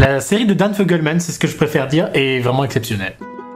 La série de Dan Fogelman, c'est ce que je préfère dire, est vraiment exceptionnelle.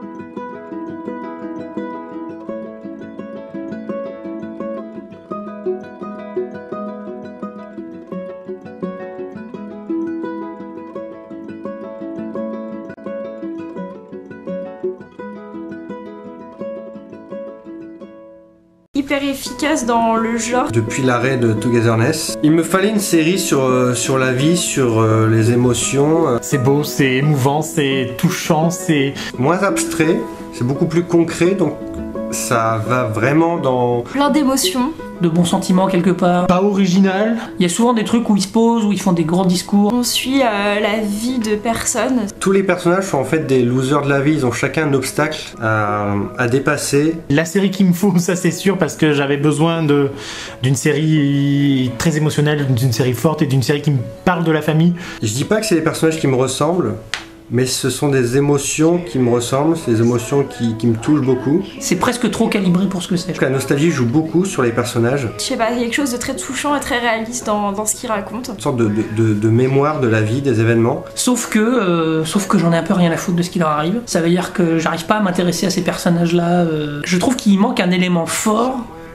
Hyper efficace dans le genre. Depuis l'arrêt de Togetherness, il me fallait une série sur la vie, sur les émotions. C'est beau, c'est émouvant, c'est touchant, c'est... Moins abstrait, c'est beaucoup plus concret, donc ça va vraiment dans... Plein d'émotions. De bons sentiments quelque part. Pas original. Il y a souvent des trucs où ils se posent, où ils font des grands discours. On suit la vie de personnes. Tous les personnages sont en fait des losers de la vie, ils ont chacun un obstacle à dépasser. La série qu'il me faut, ça c'est sûr, parce que j'avais besoin d'une série très émotionnelle, d'une série forte et d'une série qui me parle de la famille. Je dis pas que c'est des personnages qui me ressemblent, mais ce sont des émotions qui me ressemblent, c'est des émotions qui me touchent beaucoup. C'est presque trop calibré pour ce que c'est. La nostalgie joue beaucoup sur les personnages. Je sais pas, il y a quelque chose de très touchant et très réaliste dans ce qu'il raconte. Une sorte de mémoire de la vie, des événements. Sauf que j'en ai un peu rien à foutre de ce qui leur arrive. Ça veut dire que j'arrive pas à m'intéresser à ces personnages-là. Je trouve qu'il manque un élément fort.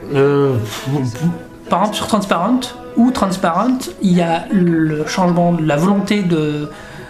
Par exemple sur Transparent, il y a le changement de la volonté de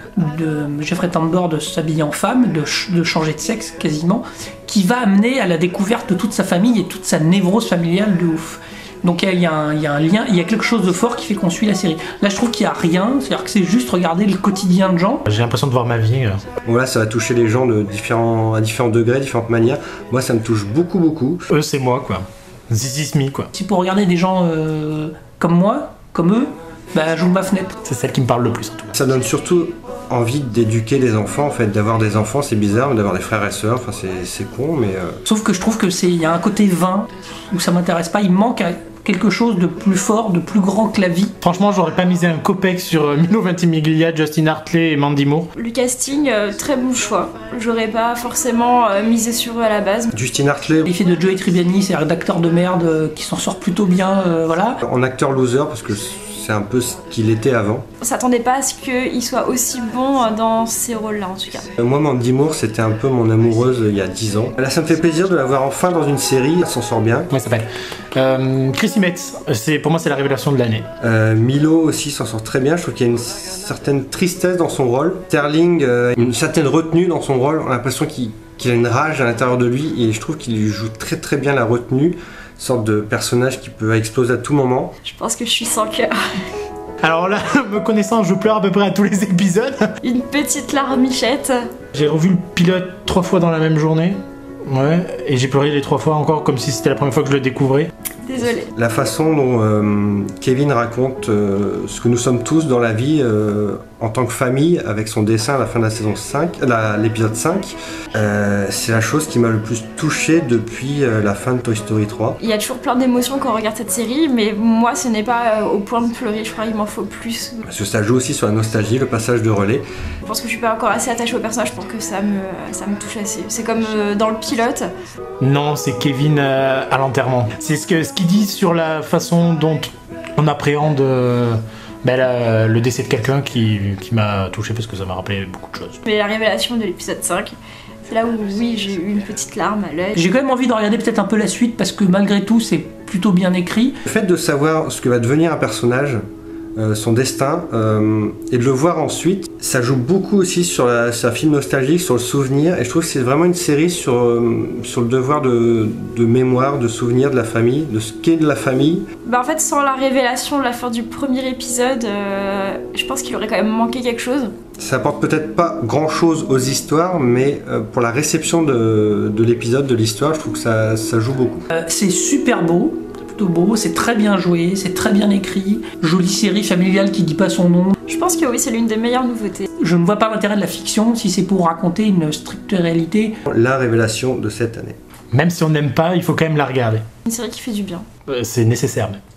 Jeffrey Tambor de s'habiller en femme, de changer de sexe quasiment, qui va amener à la découverte de toute sa famille et toute sa névrose familiale de ouf. Donc il y a un lien, il y a quelque chose de fort qui fait qu'on suit la série. Là je trouve qu'il n'y a rien, c'est-à-dire que c'est juste regarder le quotidien de gens. J'ai l'impression de voir ma vie. Bon là ça va toucher les gens à différents degrés, différentes manières. Moi ça me touche beaucoup. Eux c'est moi quoi. This is me quoi. Si pour regarder des gens comme moi, comme eux, bah j'ouvre ma fenêtre. C'est celle qui me parle le plus en tout cas. Ça donne surtout envie d'éduquer des enfants en fait, d'avoir des enfants c'est bizarre, mais d'avoir des frères et sœurs, enfin c'est con mais... Sauf que je trouve que il y a un côté vain où ça m'intéresse pas, il manque quelque chose de plus fort, de plus grand que la vie. Franchement j'aurais pas misé un copec sur Milo Ventimiglia, Justin Hartley et Mandy Moore. Le casting, très bon choix. J'aurais pas forcément misé sur eux à la base. Justin Hartley... Les filles de Joey Tribbiani, c'est un acteur de merde qui s'en sort plutôt bien, voilà. En acteur loser parce que c'est un peu ce qu'il était avant. On s'attendait pas à ce qu'il soit aussi bon dans ces rôles-là en tout cas. Moi, Mandy Moore, c'était un peu mon amoureuse il y a 10 ans. Là, ça me fait plaisir de la voir enfin dans une série, elle s'en sort bien. Comment elle s'appelle Chrissy Metz, pour moi c'est la révélation de l'année. Milo aussi s'en sort très bien, je trouve qu'il y a une certaine tristesse dans son rôle. Sterling, une certaine retenue dans son rôle, on a l'impression qu'il a une rage à l'intérieur de lui et je trouve qu'il joue très bien la retenue. Sorte de personnage qui peut exploser à tout moment. Je pense que je suis sans cœur. Alors là, me connaissant, je pleure à peu près à tous les épisodes. Une petite larmichette. J'ai revu le pilote 3 fois dans la même journée. Ouais, et j'ai pleuré les 3 fois encore comme si c'était la première fois que je le découvrais. Désolée. La façon dont Kevin raconte ce que nous sommes tous dans la vie en tant que famille avec son dessin à la fin de la saison 5, l'épisode 5, c'est la chose qui m'a le plus touché depuis la fin de Toy Story 3. Il y a toujours plein d'émotions quand on regarde cette série, mais moi ce n'est pas au point de pleurer, je crois qu'il m'en faut plus. Parce que ça joue aussi sur la nostalgie, le passage de relais. Je pense que je suis pas encore assez attachée au personnage pour que ça me touche assez. C'est comme dans le pilote. Non, c'est Kevin à l'enterrement. C'est ce qu'il dit sur la façon dont on appréhende le décès de quelqu'un qui m'a touché parce que ça m'a rappelé beaucoup de choses. Mais la révélation de l'épisode 5, c'est là où oui j'ai eu une petite larme à l'œil. J'ai quand même envie de regarder peut-être un peu la suite parce que malgré tout c'est plutôt bien écrit. Le fait de savoir ce que va devenir un personnage, son destin, et de le voir ensuite, ça joue beaucoup aussi sur sa film nostalgique, sur le souvenir, et je trouve que c'est vraiment une série sur le devoir de mémoire, de souvenir de la famille, de ce qu'est de la famille. En fait, sans la révélation de la fin du premier épisode, je pense qu'il aurait quand même manqué quelque chose. Ça apporte peut-être pas grand-chose aux histoires, mais pour la réception de l'épisode, de l'histoire, je trouve que ça joue beaucoup. C'est super beau. Beau, c'est très bien joué, c'est très bien écrit, jolie série familiale qui dit pas son nom. Je pense que oui, c'est l'une des meilleures nouveautés. Je ne vois pas l'intérêt de la fiction si c'est pour raconter une stricte réalité. La révélation de cette année. Même si on n'aime pas, il faut quand même la regarder. Une série qui fait du bien. C'est nécessaire même.